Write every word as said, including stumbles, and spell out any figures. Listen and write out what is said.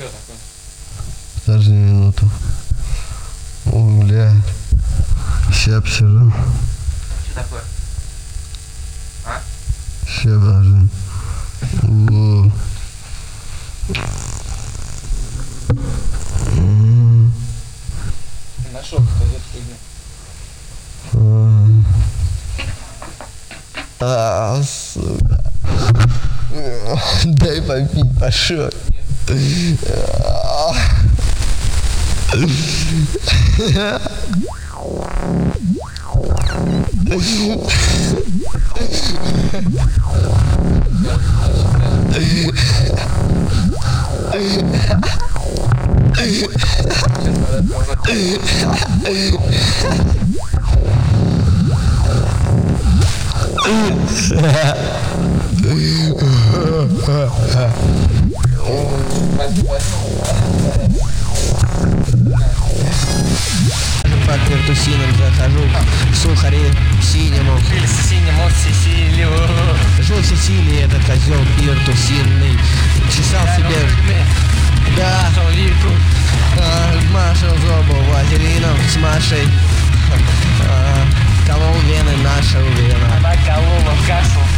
Что такое? Подожди минуту. О, бля. Ща обсижу. Что такое? А? Ща, подожди. О. Ты нашел какую-то фигню. А, сука. Дай попить, пошел. Под пертусином захожу, сухари синему. Синему, Сесилию. Жил Сесилий, этот козел пертусинный. Чесал себе. Да. А, машил зубы вазелином с Машей. А, колол вены, нашел вена. Она колола в кашу.